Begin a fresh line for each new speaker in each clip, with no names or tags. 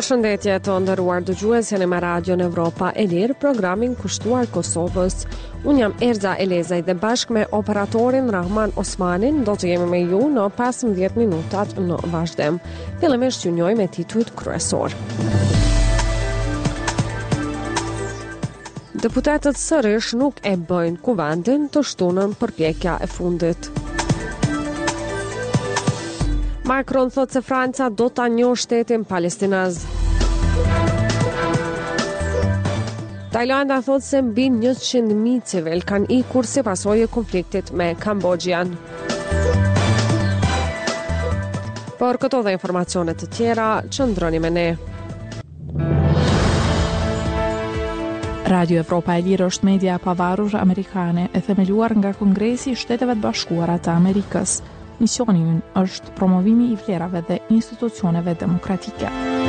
Përshëndetje të nderuar dëgjues, jeni me Radio Evropa e Lirë, programin kushtuar Kosovës. Unë jam Erza Elezaj dhe bashkë me operatorin Rahman Osmanin do të jemi me ju në 15 minutat në vazhdim. Fillimisht ju njoj me titujt kryesor. Deputetët sërish nuk e bëjnë kuvendin të shtunën përpjekja e fundit. Macron thot se Franca do ta njohë shtetin palestinaz. Tajlanda thot se mbi 100.000 civil kanë ikur si pasojë e konfliktit me Kambodjan. Por këto dhe informacionet të tjera, qëndroni me ne.
Radio Evropa e Lirë është media e pavarur amerikane e themeluar nga Kongresi i Shteteve të Bashkuara të Amerikës. Misioni ynë është promovimi i vlerave dhe institucioneve demokratike.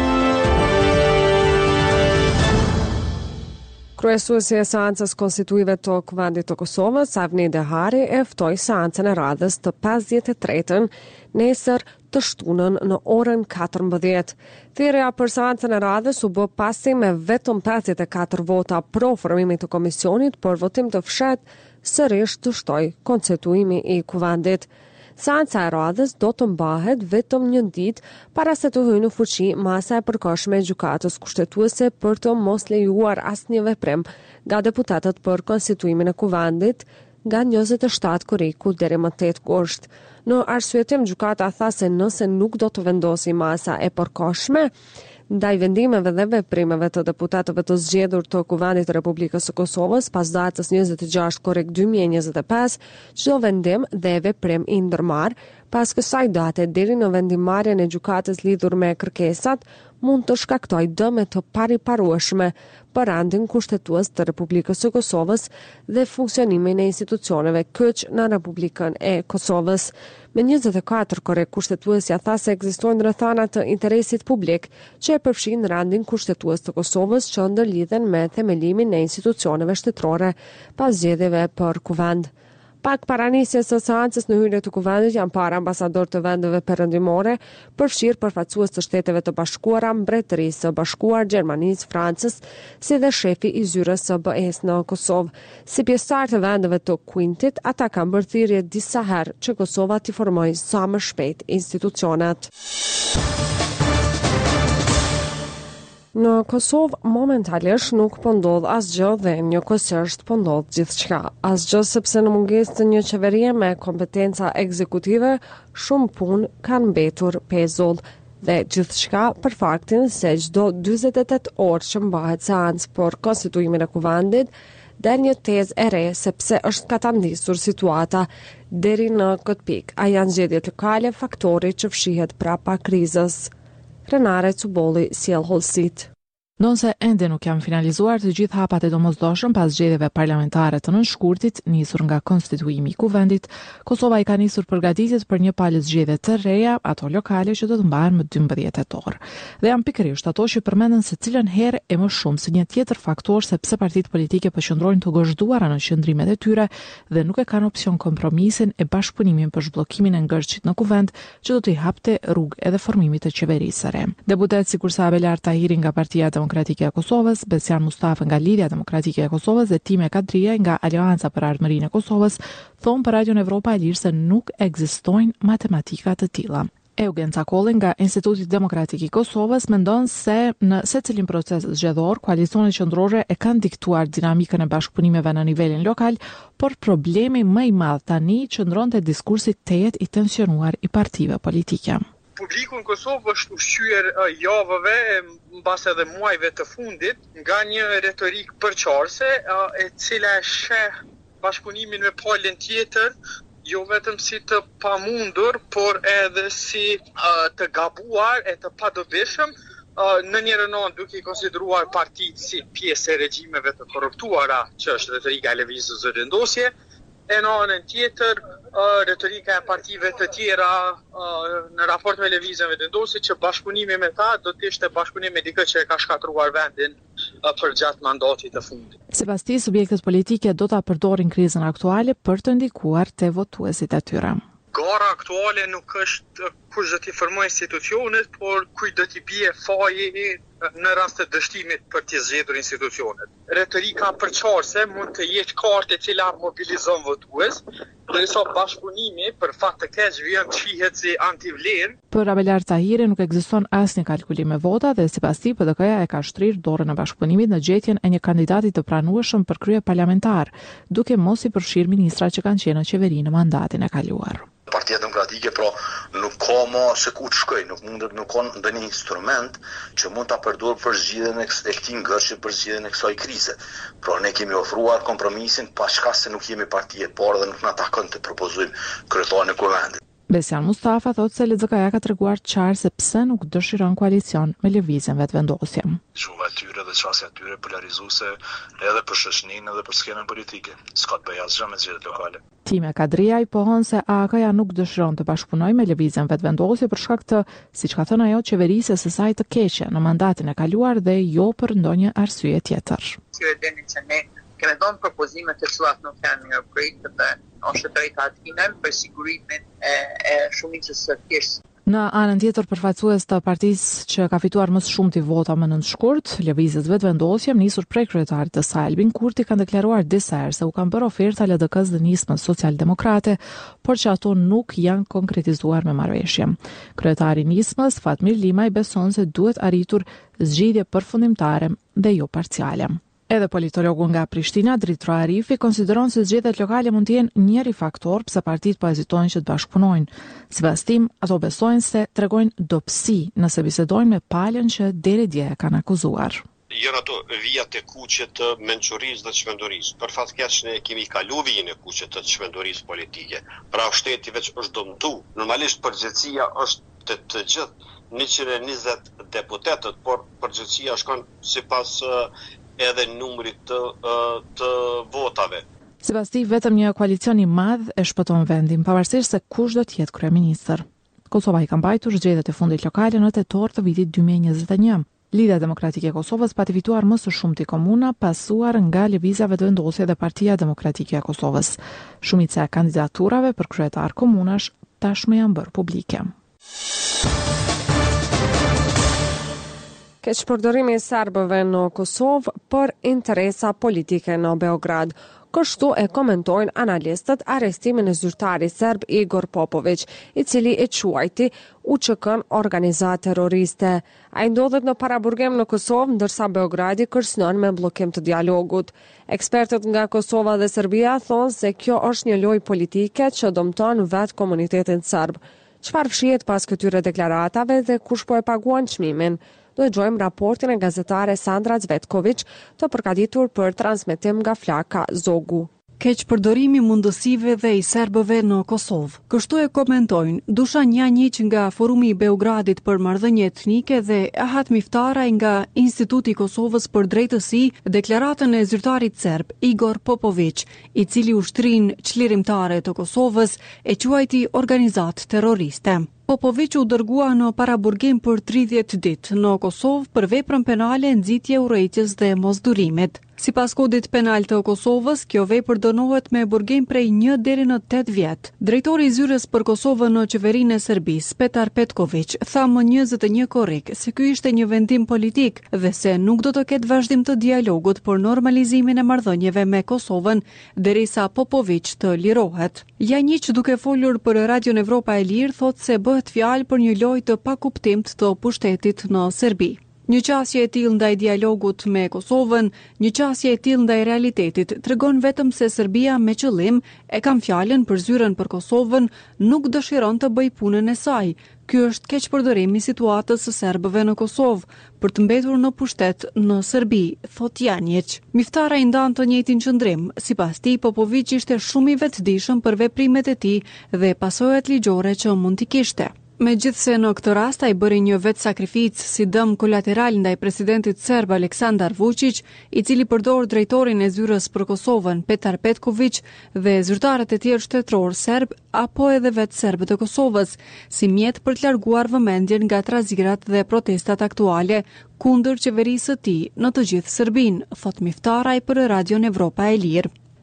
Kryesuesi e seancës konstituive të Kuvendit të Kosovës, Avni Dehari, e ftoi seancën e radhës të 53-ën nesër të shtunën në orën 14. Thirrja për seancën e radhës u bë pasi me vetëm 54 vota pro formimit të komisionit për votim të fshehtë sërish të shtoj konstituimi i Kuvendit. Seanca e radhës do të mbahet vetëm një ditë para se të hyjë në fuqi masa e përkohshme e gjykatës kushtetuese për të mos lejuar asnjë veprim nga deputetët për konstituimin e Kuvendit nga 27 korriku deri më 8 gusht. Në arsyetim, gjykata tha se nëse nuk do të vendosi masa e përkohshme ndaj vendimeve dhe veprimeve të deputetëve të zgjedhur të Kuvendit të Republikës së Kosovës pas datës 26 korrik 2025, çdo vendim dhe veprim i ndërmarr pas kësaj date deri në vendimmarrjen e gjykatës lidhur me kërkesat mund të shkaktojë dëme të pariparueshme për rendin kushtetues të Republikës së Kosovës dhe funksionimin e institucioneve kyç në Republikën e Kosovës. Me 24 korrik kushtetuesja tha se ekzistojnë rrethana të interesit publik që e përfshin rendin kushtetues të Kosovës që ndërlidhen me themelimin e institucioneve shtetërore pas zgjedhjeve për Kuvend. Pak para nisjes së seancës në hyrje të Kuvendit janë parë ambasador të vendeve perëndimore, përfshirë përfaqësues të Shteteve të Bashkuara, Mbretërisë së Bashkuar, Gjermanisë, Francës, si dhe shefi i zyrës së BE-s në Kosovë. Si pjesëtar të vendeve të Quintit, ata kanë bërë thirrje disa herë që Kosova t'i formojë sa më shpejt institucionet. Në Kosovë momentalisht nuk po ndodh asgjë dhe njëkohësisht po ndodh gjithçka. Asgjë sepse në mungesë të një qeverie me kompetenca ekzekutive, shumë punë kanë mbetur pezull dhe gjithçka për faktin se çdo 48 orë që mbahet seancë për konstituimin e Kuvendit, del një tezë e re sepse është katandisur situata deri në këtë pikë. A janë zgjedhjet lokale faktori që fshihet prapa krizës? Renare Cubolli sjell hollësit.
Ndonse ende nuk janë finalizuar të gjithë hapat e domosdoshëm pas zgjedhjeve parlamentare të nënshkurtit nisur nga konstituimi i Kuvendit, Kosova i ka nisur përgatitjet për një palë zgjedhje të reja, ato lokale që do të mbahen më 12 tetor. Dhe janë pikërisht ato që përmenden se cilën herë e më shumë si një tjetër faktor sepse partitë politike përqendrojnë të gozhduara në qëndrimet e tyre dhe nuk e kanë opsion kompromisin e bashkëpunimin për zhbllokimin e ngërçit në Kuvend që do t'i hapte rrugë edhe formimit të qeverisë së re. Deputet sikur sa Abelar Tahiri nga Partia Demokratike e Kosovës, Besjan Mustafa nga Lidhja Demokratike e Kosovës dhe Time Kadria nga Aleanca për Ardhmërinë e Kosovës thonë për Radio Evropa e Lirë se nuk ekzistojnë matematika të tilla. Eugen Cakolli nga Instituti Demokratik i Kosovës mendon se në secilin proces zgjedhor, koalicionet qendrore e kanë diktuar dinamikën e bashkëpunimeve në nivelin lokal, por problemi më i madh tani qëndron te diskursi tejet i tensionuar i partive politike.
Publiku në Kosovë është ushqyer javëve, mbas edhe muajve të fundit, nga një retorik përqarse, e cila sheh bashkëpunimin me palën tjetër, jo vetëm si të pamundur, por edhe si të gabuar e të padobishëm, në njërën anë duke i konsideruar partitë si pjesë e regjimeve të korruptuara, që është retorika e lëvizjes së vendosje, e në anën tjetër retorika e partive të tjera në raport me lëvizjen vendosje që bashkëpunimi me ta do të ishte bashkëpunim me dikë që e ka shkatruar vendin për gjatë mandatit të fundit.
Sipas tij, subjektet politike do ta përdorin krizën aktuale për të ndikuar te votuesit e tyre.
gara aktuale nuk është kush do t'i formojë institucionet, por kujt do t'i bie faji në rast të dështimit për t'i zgjedhur institucionet. Retorika përçarse mund të jetë kartë e cila mobilizon votues, ndërsa bashkëpunimi për fat të keq vjen shihet si antivlerë.
Për Abelar Tahiri nuk ekziston asnjë kalkulim me vota dhe sipas tij PDK-ja e ka shtrirë dorën e bashkëpunimit në gjetjen e një kandidati të pranueshëm për krye parlamentar, duke mos i përfshirë ministrat që kanë qenë në qeveri në mandatin e kaluar.
Partia Demokratike nuk ka më se ku të shkoj, nuk ka ndonjë instrument që mund ta përdor për zgjidhjen e këtij ngërshi, për zgjidhjen e kësaj krize. Ne kemi ofruar kompromisin paçka se nuk jemi parti e parë dhe nuk na takon të propozojmë kryetarin e kuvendit.
Besian Mustafa thotë se LZK-ja ka treguar qartë se pse nuk dëshiron koalicion me lëvizjen vetëvendosje.
Shuva e tyre dhe çështja e tyre polarizuese edhe për shoqërinë edhe për skenën politike. S'ka të bëjë asgjë me zgjedhjet lokale.
Time Kadria i pohon se AKJ nuk dëshiron të bashkëpunojë me lëvizjen vetëvendosje për shkak të, siç ka thënë ajo, qeverisë së saj të keqe në mandatin e kaluar dhe jo për ndonjë arsye tjetër.
Kemi dhënë propozime të cilat nuk janë mirë pritë dhe është drejtësinë për sigurimin e shumicës së thjeshtë.
Në anën tjetër, përfaqësues të partisë që ka fituar më shumë vota më nënt shkurt, lëvizjes vetëvendosje nisur prej kryetarit të saj Albin Kurti kanë deklaruar disa herë se u kanë bërë oferta LDK-s dhe nismës socialdemokrate, por që ato nuk janë konkretizuar me marrëveshje. Kryetari i nismës Fatmir Limaj beson se duhet arritur zgjidhje përfundimtare dhe jo parciale. Edhe politologu nga Prishtina, Dritro Arifi, konsideron se zgjedhjet lokale mund të jenë njëri faktor pse partitë po hezitojnë që të bashkëpunojnë. Sipas tij, ato besojnë se tregojnë dobësi nëse bisedojnë me palën që deri dje e kanë akuzuar.
Janë ato vijat e kuqe të mençurisë dhe çmendurisë. Për fat keq ne kemi kalu vijën e kuqe të çmendurisë politike. Pra shteti veç është dëmtu. Normalisht përgjegjësia është të gjithë 120 deputetët, por përgjegjësia shkon sipas edhe numrit të votave.
Sipas tij, vetëm një koalicion i madh e shpëton vendin, pavarësisht se kush do të jetë kryeministër. Kosova i ka mbajtur zgjedhjet e fundit lokale në tetor të vitit 2021. Lidhja Demokratike e Kosovës pati fituar më së shumti komuna, pasuar nga lëvizja vetëvendosje dhe Partia Demokratike e Kosovës. Shumica e kandidaturave për kryetar komunash tashmë janë bërë publike.
Keqpërdorimi i serbëve në Kosovë për interesa politike në Beograd. Kështu e komentojnë analistët arrestimin e zyrtarit serb Igor Popović, i cili e quajti UÇK-n organizatë terroriste. Ai ndodhet në paraburgim në Kosovë, ndërsa Beogradi kërcënon me bllokim të dialogut. Ekspertët nga Kosova dhe Serbia thonë se kjo është një lojë politike që dëmton vetë komunitetin serb. Çfarë fshihet pas këtyre deklaratave dhe kush po e paguan çmimin? Do të dëgjojmë raportin e gazetare Sandra Zvetković, të përgatitur për transmetim nga flaka Zogu.
Keqpërdorimi mundësive dhe i serbëve në Kosovë. Kështu e komentojnë Dušan Janjić nga Forumi i Beogradit për marrëdhënie etnike dhe Ahat Miftaraj nga Instituti i Kosovës për drejtësi, deklaratën e zyrtarit serb Igor Popović, i cili ushtrin çlirimtare të Kosovës e quajti organizatë terroriste. Popović u dërgua në paraburgim për 30 ditë në Kosovë për veprën penale nxitje urrejtjes dhe mosdurimit. Sipas kodit penal të Kosovës, kjo vepër dënohet me burgim prej 1 deri në 8 vjet. Drejtori i zyrës për Kosovën në qeverinë e Serbisë, Petar Petković, tha më 21 korrik se ky ishte një vendim politik dhe se nuk do të ketë vazhdim të dialogut për normalizimin e marrëdhënieve me Kosovën derisa Popović të lirohet. Janjić, duke folur për Radion Evropa e Lirë, thotë se bëhet fjalë për një lojë të pakuptimt të pushtetit në Serbi. Një qasje e tillë ndaj dialogut me Kosovën, një qasje e tillë ndaj realitetit tregon vetëm se Serbia me qëllim e kam fjalën për zyrën për Kosovën nuk dëshiron të bëj punën e saj. Ky është keqpërdorim i situatës së serbëve në Kosovë për të mbetur në pushtet në Serbi, thot Janjić. Miftaraj ndan të njëjtin qëndrim. Sipas tij, Popović ishte shumë i vetëdijshëm për veprimet e tij dhe pasojat ligjore që mund t'i kishte. Megjithse në këtë rast ai bëri një vetë sakrificë si dëm kolateral ndaj presidentit serb Aleksandar Vučić, i cili përdor drejtorin e zyrës për Kosovën Petar Petković dhe zyrtarët e tjerë shtetëror serb apo edhe vetë serbët e Kosovës, si mjet për të larguar vëmendjen nga trazirat dhe protestat aktuale kundër qeverisë së tij në të gjithë Serbinë, thot Miftaraj për Radion Evropa e Lirë.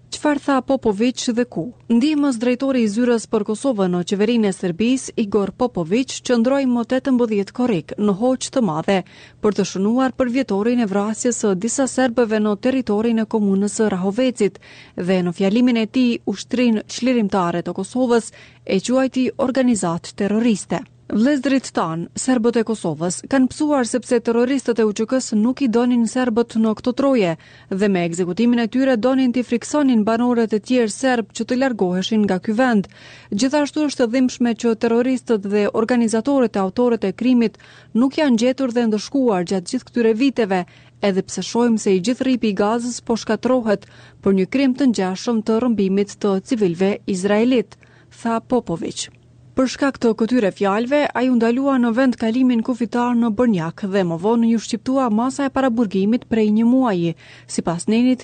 Çfarë tha Popović dhe ku? Ndihmës drejtori i zyrës për Kosovën në qeverinë e Serbisë, Igor Popović, qëndroi më 18 korrik në hoqë të madhe për të shënuar për vjetorin e vrasjes së disa serbëve në territorin e komunës së Rahovecit dhe në fjalimin e tij ushtrinë çlirimtare të Kosovës e quajti organizatë terroriste. Vëllezërit tanë, serbët e Kosovës, kanë psuar sepse terroristët e UÇK-s nuk i donin serbët në këto troje dhe me ekzekutimin e tyre donin t'i friksonin banorët e tjerë serb që të largoheshin nga ky vend. Gjithashtu është e dhimbshme që terroristët dhe organizatorët e autorët e krimit nuk janë gjetur dhe ndëshkuar gjatë gjithë këtyre viteve, edhe pse shohim se i gjithë rripi i Gazës po shkatrohet për një krim të ngjashëm të rrëmbimit të civilëve izraelit, tha Popović. Për shkak të këtyre fjalëve, ai u ndalua në vend kalimin kufitar në Bërnjak dhe më vonë ju shqiptua masa e paraburgimit prej një muaji, sipas nenit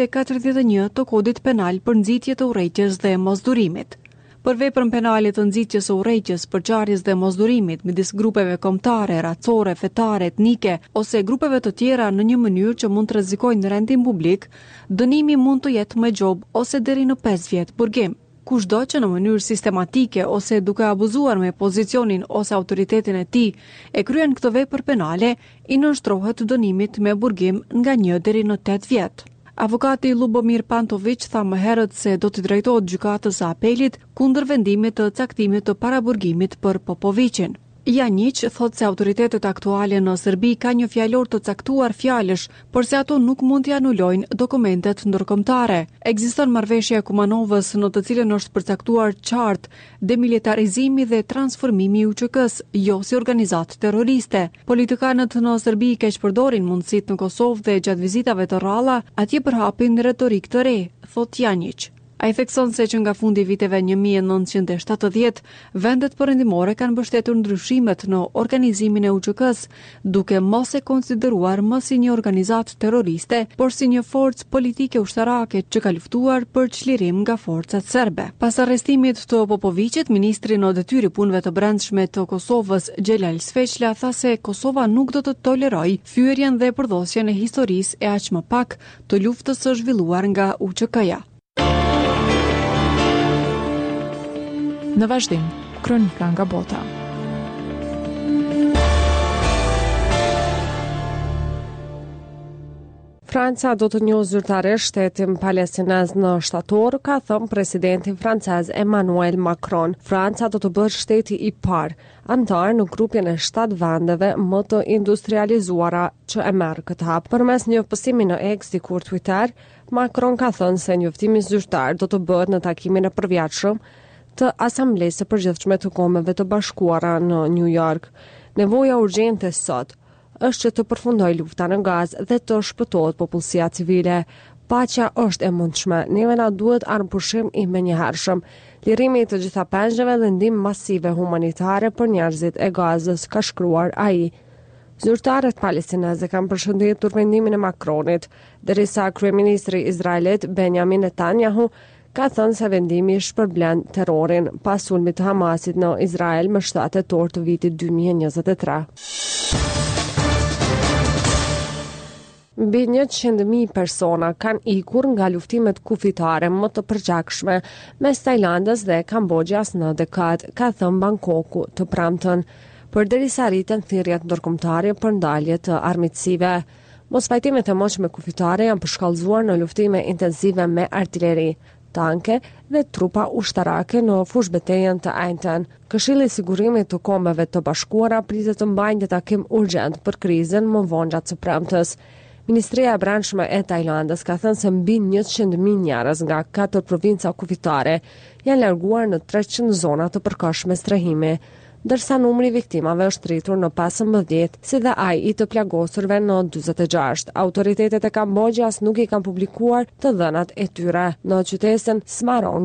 141 të kodit penal për nxitje të urrejtjes dhe mosdurimit. Për veprën penale të nxitjes së urrejtjes, përçarjes dhe mosdurimit midis grupeve kombëtare, racore, fetare, etnike ose grupeve të tjera në një mënyrë që mund të rrezikojnë rendin publik, dënimi mund të jetë me gjob ose deri në 5 vjet burgim. Kushdo që në mënyrë sistematike ose duke abuzuar me pozicionin ose autoritetin e tij e kryen këtë vepër penale, i nënshtrohet dënimit me burgim nga 1 deri në 8 vjet. Avokati Lubomir Pantović tha më herët se do të drejtohet gjykatës së apelit kundër vendimit të caktimit të paraburgimit për Popovićin. Janić thot se autoritetet aktuale në Serbi ka një fjalor të caktuar fjalësh, por se ato nuk mund t'i anulojnë dokumentet ndërkombëtare. Ekziston marrëveshja e Kumanovës në të cilën është përcaktuar qartë demilitarizimi dhe transformimi i UÇK-s, jo si organizatë terroriste. Politikanët në Serbi keq përdorin mundësitë në Kosovë dhe gjatë vizitave të rralla atje përhapin retorikë të re, thot Janić. Ai thekson se që nga fundi viteve 1970, vendet perëndimore kanë mbështetur ndryshimet në organizimin e UÇK-s, duke mos e konsideruar më si një organizatë terroriste, por si një forcë politike ushtarake që ka luftuar për çlirim nga forcat serbe. Pas arrestimit të Popovićit, ministri në detyrë punëve të brendshme të Kosovës, Xhelal Sveçla, tha se Kosova nuk do të tolerojë thyerjen dhe përdosjen e historisë e aq më pak të luftës së zhvilluar nga UÇK-ja.
Në vazhdim, kronika nga bota.
Franca do të njohë zyrtarisht shtetin palestinez në shtator, ka thënë presidenti francez Emmanuel Macron. Franca do të bëhet shteti i parë antar në grupin e 7 vendeve më të industrializuara që e merr këtë hap. Përmes një postimi në X dikur Twitter, Macron ka thënë se njoftimi zyrtar do të bëhet në takimin e përvjashëm të Asamblesë së Përgjithshme të Kombeve të Bashkuara në New York. Nevoja urgjente sot është që të përfundojë lufta në Gazë dhe të shpëtohet popullsia civile. Paqja është e mundshme, neve na duhet armëpushim i menjëhershëm, lirimi i të gjitha pengeve dhe ndihmë masive humanitare për njerëzit e Gazës, ka shkruar ai. Zyrtarët palestineze kanë përshëndetur vendimin e Macronit, derisa kryeministri izraelit Benjamin Netanyahu ka thënë se vendimi shpërblen terrorin pas sulmit të Hamasit në Izrael më 7 tetor të vitit 2023. Mbi 100.000 persona kanë ikur nga luftimet kufitare më të përgjakshme mes Tajlandës dhe Kambodjas në dekadë, ka thënë Bangkoku të premten, përderisa rriten thirrjet ndërkombëtare për ndalje të armiqësive. Mosvajtimet e moshme kufitare janë përshkallëzuar në luftime intensive me artilleri, tanke dhe trupa ushtarake në fushbetejën të Aintan. Këshilli i Sigurimit të Kombeve të Bashkuara pritet të mbajë një takim urgjent për krizën më vonë gjatë së premtes. Ministria e Brendshme e Tajlandës ka thënë se mbi 100.000 njerëz nga 4 provinca kufitare janë larguar në 300 zona të përkohshme strehimi, ndërsa numri i viktimave është rritur në 15, si dhe ai i të plagosurve në 46. Autoritetet e Kambodjas nuk i kanë publikuar të dhënat e tyre në qytetin Semarang.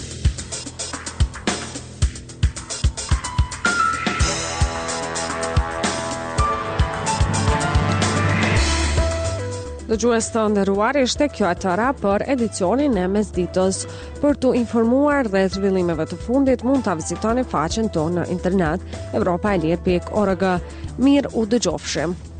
Dëgjues të nderuar, ishte kjo e tëra për edicionin e mesditës. Për të informuar rreth zhvillimeve të fundit, mund ta vizitoni faqen tonë në internet europaelir.org. Mirë u dëgjofshim.